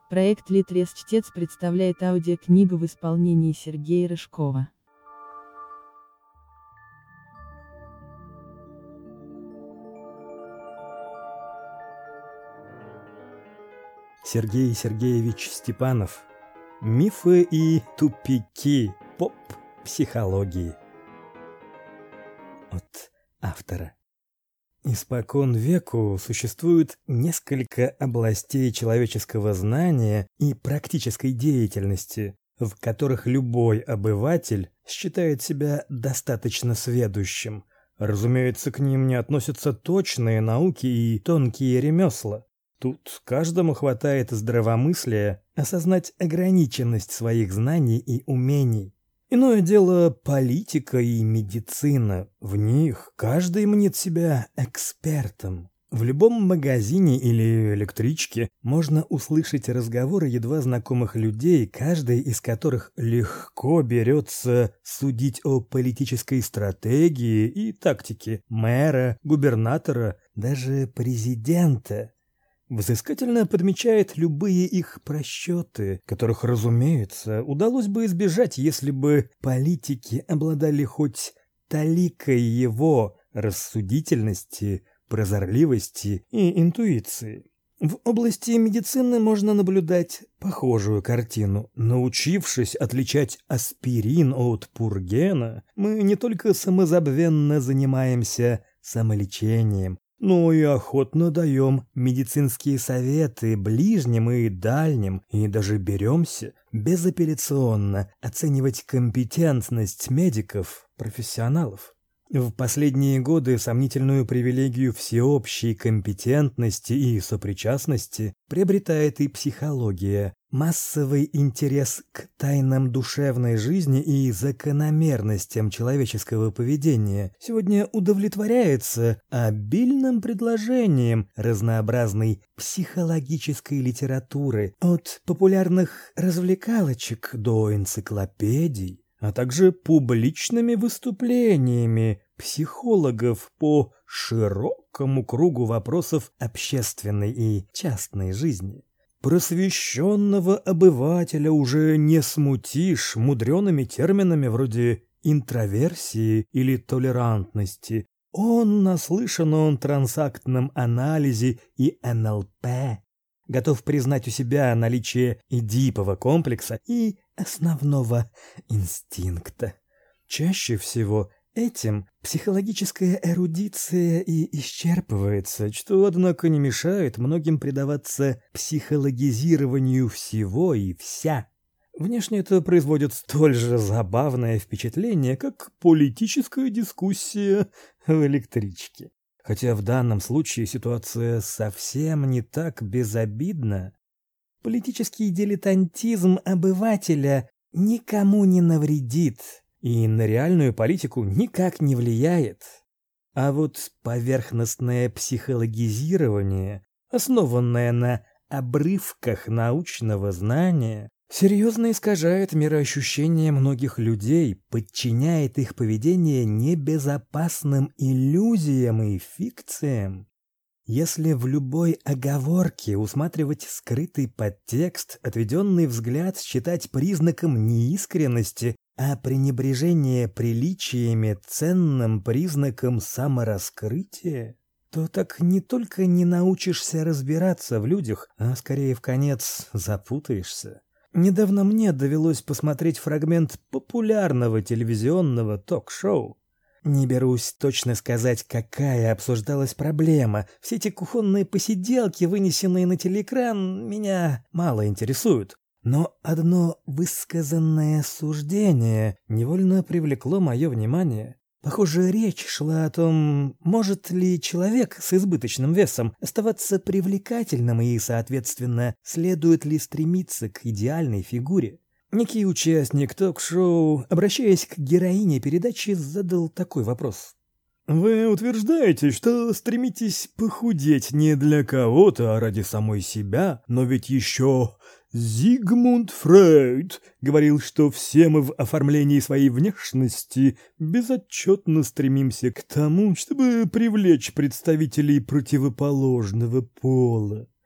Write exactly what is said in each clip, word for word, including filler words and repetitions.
Проект «Литрес-чтец» представляет аудиокнигу в исполнении Сергея Рыжкова. Сергей Сергеевич Степанов. Мифы и тупики поп-психологии. От автора. Испокон веку существует несколько областей человеческого знания и практической деятельности, в которых любой обыватель считает себя достаточно сведущим. Разумеется, к ним не относятся точные науки и тонкие ремесла. Тут каждому хватает здравомыслия осознать ограниченность своих знаний и умений. Иное дело политика и медицина. В них каждый мнит себя экспертом. В любом магазине или электричке можно услышать разговоры едва знакомых людей, каждый из которых легко берется судить о политической стратегии и тактике мэра, губернатора, даже президента. Взыскательно подмечает любые их просчеты, которых, разумеется, удалось бы избежать, если бы политики обладали хоть таликой его рассудительности, прозорливости и интуиции. В области медицины можно наблюдать похожую картину. Научившись отличать аспирин от пургена, мы не только самозабвенно занимаемся самолечением, но и охотно даем медицинские советы ближним и дальним, и даже беремся безапелляционно оценивать компетентность медиков, профессионалов. В последние годы сомнительную привилегию всеобщей компетентности и сопричастности приобретает и психология. Массовый интерес к тайнам душевной жизни и закономерностям человеческого поведения сегодня удовлетворяется обильным предложением разнообразной психологической литературы, от популярных развлекалочек до энциклопедий, а также публичными выступлениями психологов по широкому кругу вопросов общественной и частной жизни. Просвещенного обывателя уже не смутишь мудреными терминами вроде интроверсии или толерантности. Он наслышан о трансактном анализе и эн эл пэ, готов признать у себя наличие эдипового комплекса и основного инстинкта. Чаще всего этим психологическая эрудиция и исчерпывается, что, однако, не мешает многим предаваться психологизированию всего и вся. Внешне это производит столь же забавное впечатление, как политическая дискуссия в электричке. Хотя в данном случае ситуация совсем не так безобидна. Политический дилетантизм обывателя никому не навредит и на реальную политику никак не влияет. А вот поверхностное психологизирование, основанное на обрывках научного знания, серьезно искажает мироощущение многих людей, подчиняет их поведение небезопасным иллюзиям и фикциям. Если в любой оговорке усматривать скрытый подтекст, отведенный взгляд считать признаком неискренности, а пренебрежение приличиями ценным признаком самораскрытия, то так не только не научишься разбираться в людях, а скорее вконец запутаешься. Недавно мне довелось посмотреть фрагмент популярного телевизионного ток-шоу. Не берусь точно сказать, какая обсуждалась проблема. Все эти кухонные посиделки, вынесенные на телеэкран, меня мало интересуют. Но одно высказанное суждение невольно привлекло мое внимание. Похоже, речь шла о том, может ли человек с избыточным весом оставаться привлекательным и, соответственно, следует ли стремиться к идеальной фигуре. Некий участник ток-шоу, обращаясь к героине передачи, задал такой вопрос. «Вы утверждаете, что стремитесь похудеть не для кого-то, а ради самой себя, но ведь еще Зигмунд Фрейд говорил, что все мы в оформлении своей внешности безотчетно стремимся к тому, чтобы привлечь представителей противоположного пола.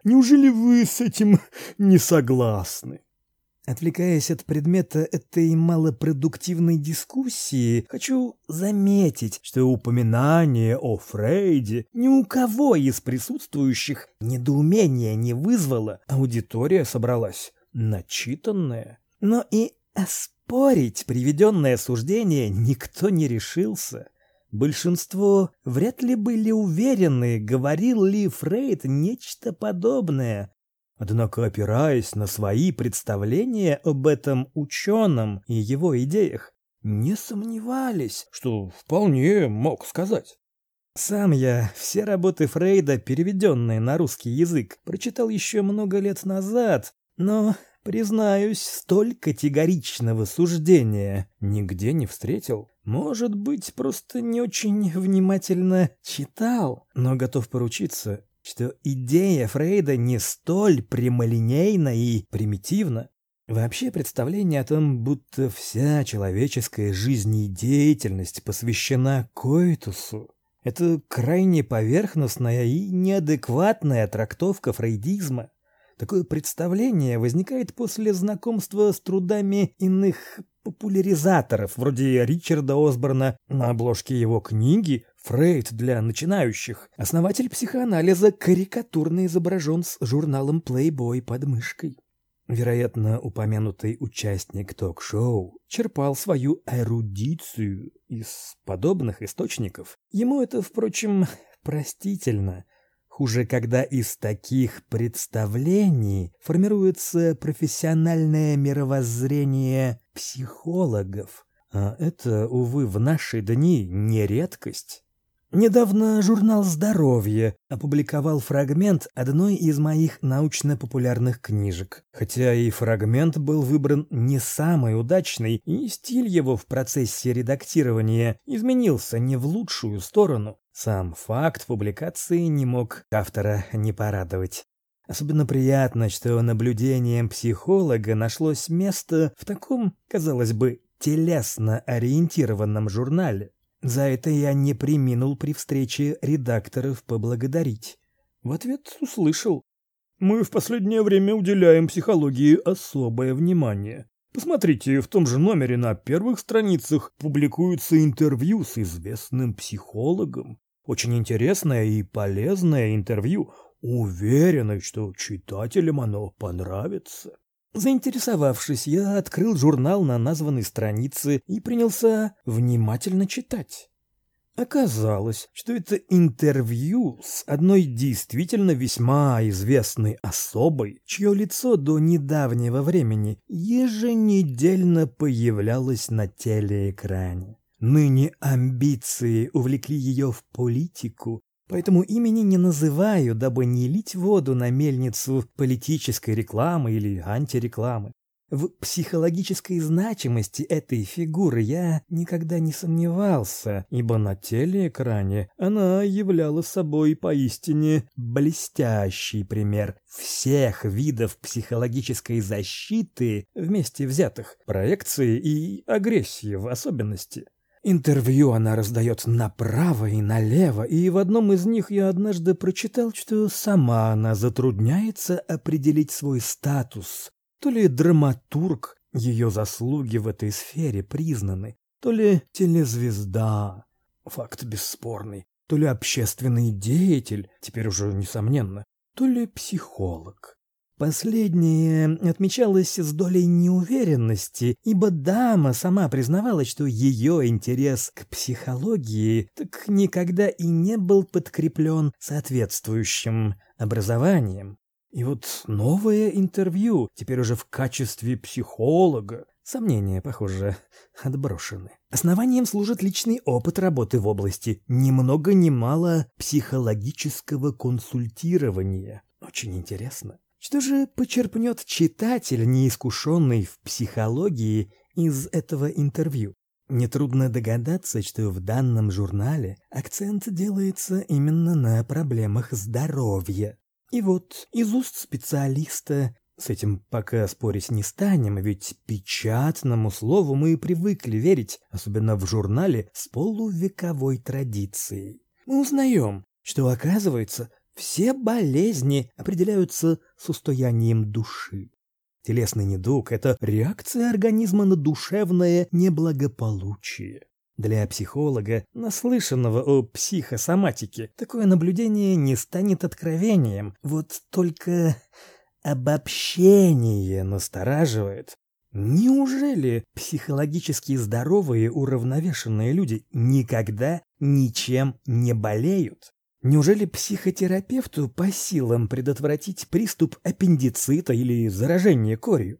Неужели вы с этим не согласны? Отвлекаясь от предмета этой малопродуктивной дискуссии, хочу заметить, что упоминание о Фрейде ни у кого из присутствующих недоумения не вызвало. Аудитория собралась начитанная. Но и оспорить приведенное суждение никто не решился. Большинство вряд ли были уверены, говорил ли Фрейд нечто подобное. Однако, опираясь на свои представления об этом ученом и его идеях, не сомневались, что вполне мог сказать. Сам я все работы Фрейда, переведенные на русский язык, прочитал еще много лет назад, но, признаюсь, столь категоричного суждения нигде не встретил. Может быть, просто не очень внимательно читал, но готов поручиться, что идея Фрейда не столь прямолинейна и примитивна. Вообще представление о том, будто вся человеческая жизнедеятельность посвящена коитусу, это крайне поверхностная и неадекватная трактовка фрейдизма. Такое представление возникает после знакомства с трудами иных популяризаторов, вроде Ричарда Осборна. На обложке его книги «Фрейд для начинающих» основатель психоанализа карикатурно изображен с журналом Playboy под мышкой. Вероятно, упомянутый участник ток-шоу черпал свою эрудицию из подобных источников. Ему это, впрочем, простительно. Хуже, когда из таких представлений формируется профессиональное мировоззрение психологов. А это, увы, в наши дни не редкость. Недавно журнал «Здоровье» опубликовал фрагмент одной из моих научно-популярных книжек. Хотя и фрагмент был выбран не самый удачный, и стиль его в процессе редактирования изменился не в лучшую сторону. Сам факт публикации не мог автора не порадовать. Особенно приятно, что наблюдением психолога нашлось место в таком, казалось бы, телесно ориентированном журнале. За это я не преминул при встрече редакторов поблагодарить. В ответ услышал: «Мы в последнее время уделяем психологии особое внимание. Посмотрите, в том же номере на первых страницах публикуются интервью с известным психологом. Очень интересное и полезное интервью. Уверены, что читателям оно понравится». Заинтересовавшись, я открыл журнал на названной странице и принялся внимательно читать. Оказалось, что это интервью с одной действительно весьма известной особой, чье лицо до недавнего времени еженедельно появлялось на телеэкране. Ныне амбиции увлекли ее в политику, поэтому имени не называю, дабы не лить воду на мельницу политической рекламы или антирекламы. В психологической значимости этой фигуры я никогда не сомневался, ибо на телеэкране она являла собой поистине блестящий пример всех видов психологической защиты вместе взятых, проекции и агрессии в особенности. Интервью она раздает направо и налево, и в одном из них я однажды прочитал, что сама она затрудняется определить свой статус. То ли драматург, ее заслуги в этой сфере признаны, то ли телезвезда, факт бесспорный, то ли общественный деятель, теперь уже несомненно, то ли психолог. Последнее отмечалось с долей неуверенности, ибо дама сама признавала, что ее интерес к психологии так никогда и не был подкреплен соответствующим образованием. И вот новое интервью, теперь уже в качестве психолога, сомнения, похоже, отброшены. Основанием служит личный опыт работы в области ни много ни мало психологического консультирования. Очень интересно. Что же почерпнет читатель, неискушенный в психологии, из этого интервью? Нетрудно догадаться, что в данном журнале акцент делается именно на проблемах здоровья. И вот из уст специалиста, с этим пока спорить не станем, ведь печатному слову мы привыкли верить, особенно в журнале с полувековой традицией. Мы узнаем, что, оказывается, Все болезни определяются состоянием души. Телесный недуг – это реакция организма на душевное неблагополучие. Для психолога, наслышанного о психосоматике, такое наблюдение не станет откровением. Вот только обобщение настораживает. Неужели психологически здоровые, уравновешенные люди никогда ничем не болеют? Неужели психотерапевту по силам предотвратить приступ аппендицита или заражение корью?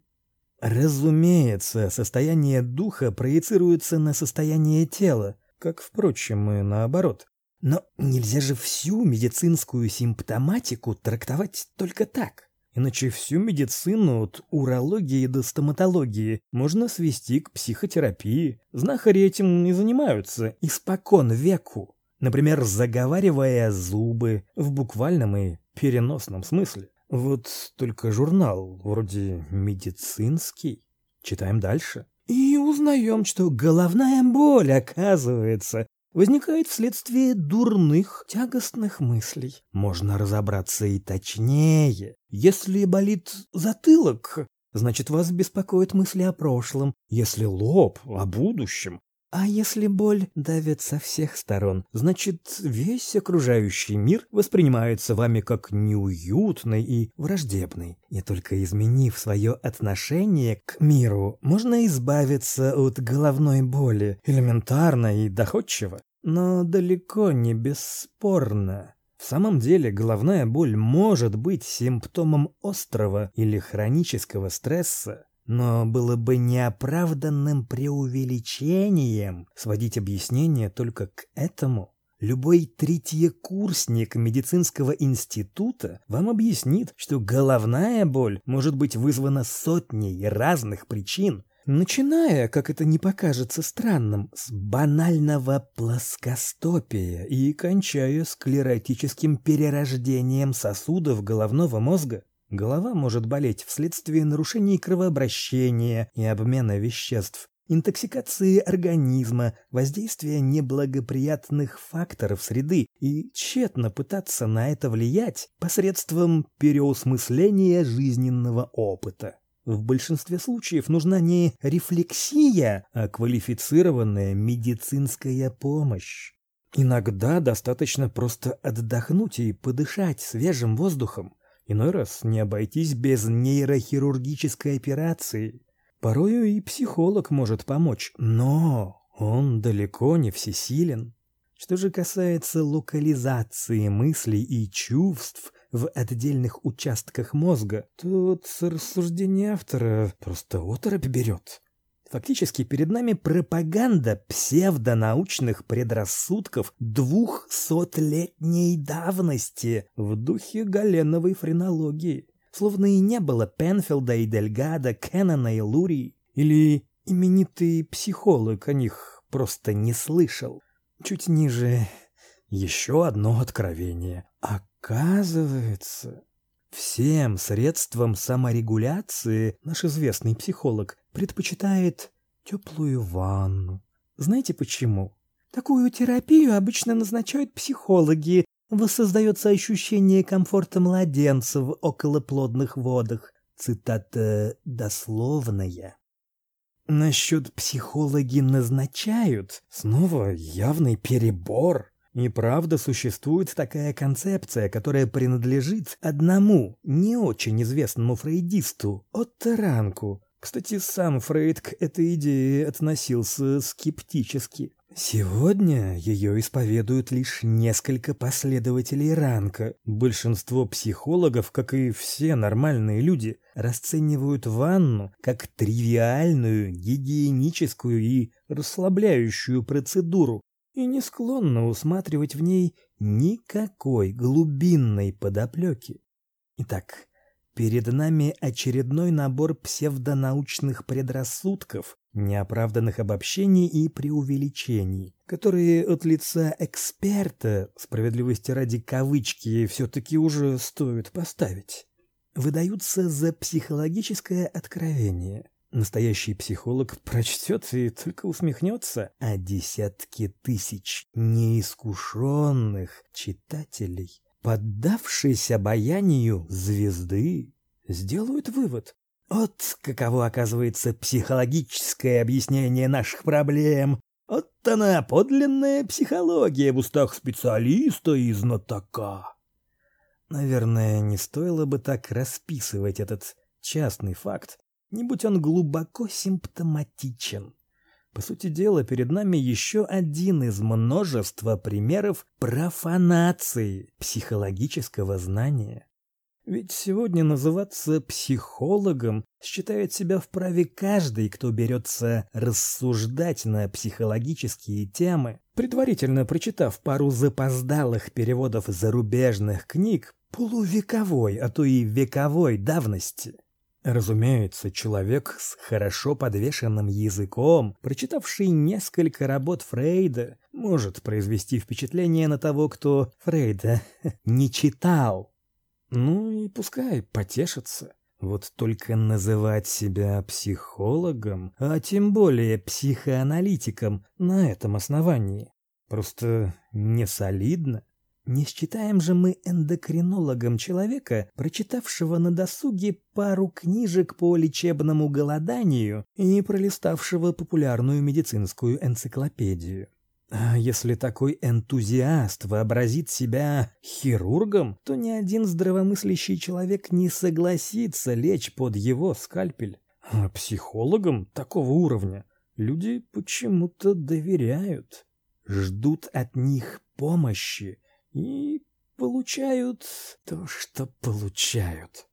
Разумеется, состояние духа проецируется на состояние тела, как, впрочем, и наоборот. Но нельзя же всю медицинскую симптоматику трактовать только так. Иначе всю медицину от урологии до стоматологии можно свести к психотерапии. Знахари этим и занимаются испокон веку. Например, заговаривая зубы в буквальном и переносном смысле. Вот только журнал вроде медицинский. Читаем дальше. И узнаем, что головная боль, оказывается, возникает вследствие дурных, тягостных мыслей. Можно разобраться и точнее. Если болит затылок, значит, вас беспокоят мысли о прошлом. Если лоб — о будущем. А если боль давит со всех сторон, значит, весь окружающий мир воспринимается вами как неуютный и враждебный. И только изменив свое отношение к миру, можно избавиться от головной боли, элементарно и доходчиво, но далеко не бесспорно. В самом деле, головная боль может быть симптомом острого или хронического стресса, но было бы неоправданным преувеличением сводить объяснение только к этому. Любой третьекурсник медицинского института вам объяснит, что головная боль может быть вызвана сотней разных причин, начиная, как это не покажется странным, с банального плоскостопия и кончая склеротическим перерождением сосудов головного мозга. Голова может болеть вследствие нарушений кровообращения и обмена веществ, интоксикации организма, воздействия неблагоприятных факторов среды и тщетно пытаться на это влиять посредством переосмысления жизненного опыта. В большинстве случаев нужна не рефлексия, а квалифицированная медицинская помощь. Иногда достаточно просто отдохнуть и подышать свежим воздухом. Иной раз не обойтись без нейрохирургической операции. Порою и психолог может помочь, но он далеко не всесилен. Что же касается локализации мыслей и чувств в отдельных участках мозга, то рассуждение автора просто оторопь берет. Фактически перед нами пропаганда псевдонаучных предрассудков двухсотлетней давности в духе Галеновой френологии. Словно и не было Пенфилда и Дельгадо, Кеннона и Лурии. Или именитый психолог о них просто не слышал. Чуть ниже еще одно откровение. Оказывается, всем средствам саморегуляции наш известный психолог предпочитает теплую ванну. Знаете почему? Такую терапию обычно назначают психологи. Воссоздается ощущение комфорта младенца в околоплодных водах. Цитата дословная. Насчет психологи назначают снова явный перебор. И правда существует такая концепция, которая принадлежит одному не очень известному фрейдисту Отто Ранку. Кстати, сам Фрейд к этой идее относился скептически. Сегодня ее исповедуют лишь несколько последователей Ранка. Большинство психологов, как и все нормальные люди, расценивают ванну как тривиальную, гигиеническую и расслабляющую процедуру и не склонны усматривать в ней никакой глубинной подоплеки. Итак, перед нами очередной набор псевдонаучных предрассудков, неоправданных обобщений и преувеличений, которые от лица эксперта, справедливости ради кавычки, все-таки уже стоит поставить, выдаются за психологическое откровение. Настоящий психолог прочтет и только усмехнется, а десятки тысяч неискушенных читателей поддавшись обаянию звезды, сделают вывод. Вот каково оказывается психологическое объяснение наших проблем. Вот она, подлинная психология в устах специалиста и знатока. Наверное, не стоило бы так расписывать этот частный факт, не будь он глубоко симптоматичен. По сути дела, перед нами еще один из множества примеров профанации психологического знания. Ведь сегодня называться психологом считает себя вправе каждый, кто берется рассуждать на психологические темы, предварительно прочитав пару запоздалых переводов зарубежных книг полувековой, а то и вековой давности. Разумеется, человек с хорошо подвешенным языком, прочитавший несколько работ Фрейда, может произвести впечатление на того, кто Фрейда не читал. Ну и пускай потешится. Вот только называть себя психологом, а тем более психоаналитиком на этом основании просто не солидно. Не считаем же мы эндокринологом человека, прочитавшего на досуге пару книжек по лечебному голоданию и пролиставшего популярную медицинскую энциклопедию. А если такой энтузиаст вообразит себя хирургом, то ни один здравомыслящий человек не согласится лечь под его скальпель. А психологам такого уровня люди почему-то доверяют, ждут от них помощи и получают то, что получают.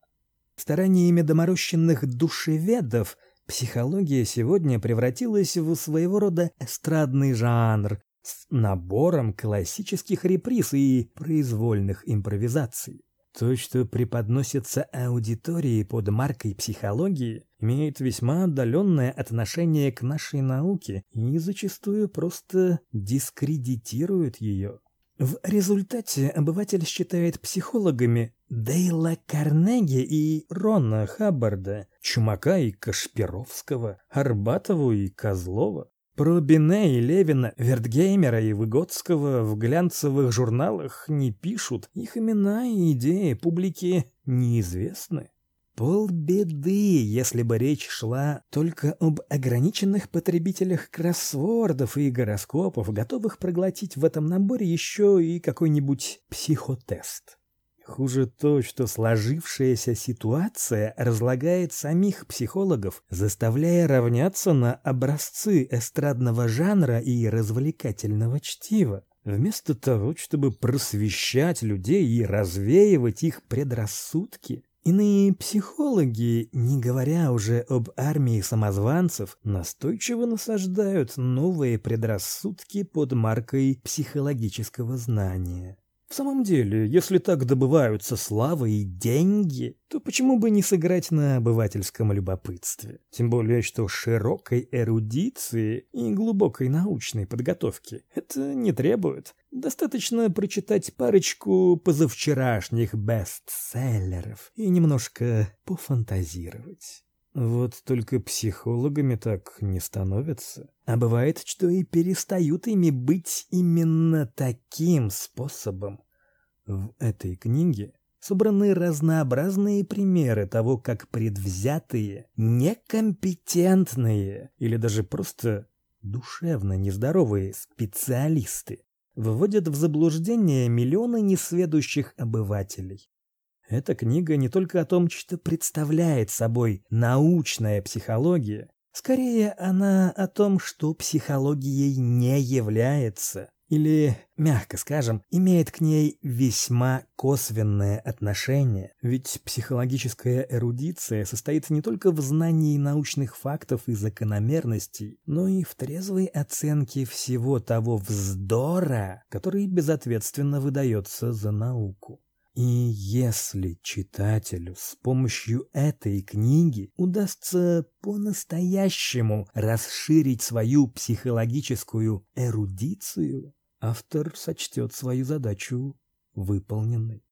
Стараниями доморощенных душеведов психология сегодня превратилась в своего рода эстрадный жанр с набором классических реприз и произвольных импровизаций. То, что преподносится аудитории под маркой психологии, имеет весьма отдаленное отношение к нашей науке и зачастую просто дискредитирует ее. В результате обыватель считает психологами Дейла Карнеги и Рона Хаббарда, Чумака и Кашпировского, Арбатову и Козлова. Про Бине и Левина, Вертгеймера и Выгодского в глянцевых журналах не пишут, их имена и идеи публике неизвестны. Полбеды, если бы речь шла только об ограниченных потребителях кроссвордов и гороскопов, готовых проглотить в этом наборе еще и какой-нибудь психотест. Хуже то, что сложившаяся ситуация разлагает самих психологов, заставляя равняться на образцы эстрадного жанра и развлекательного чтива, вместо того, чтобы просвещать людей и развеивать их предрассудки. Иные психологи, не говоря уже об армии самозванцев, настойчиво насаждают новые предрассудки под маркой психологического знания. В самом деле, если так добываются слава и деньги, то почему бы не сыграть на обывательском любопытстве? Тем более, что широкой эрудиции и глубокой научной подготовки это не требует. Достаточно прочитать парочку позавчерашних бестселлеров и немножко пофантазировать. Вот только психологами так не становятся. А бывает, что и перестают ими быть именно таким способом. В этой книге собраны разнообразные примеры того, как предвзятые, некомпетентные или даже просто душевно нездоровые специалисты вводят в заблуждение миллионы несведущих обывателей. Эта книга не только о том, что представляет собой научная психология, скорее она о том, что психологией не является, или, мягко скажем, имеет к ней весьма косвенное отношение. Ведь психологическая эрудиция состоит не только в знании научных фактов и закономерностей, но и в трезвой оценке всего того вздора, который безответственно выдается за науку. И если читателю с помощью этой книги удастся по-настоящему расширить свою психологическую эрудицию, автор сочтет свою задачу выполненной.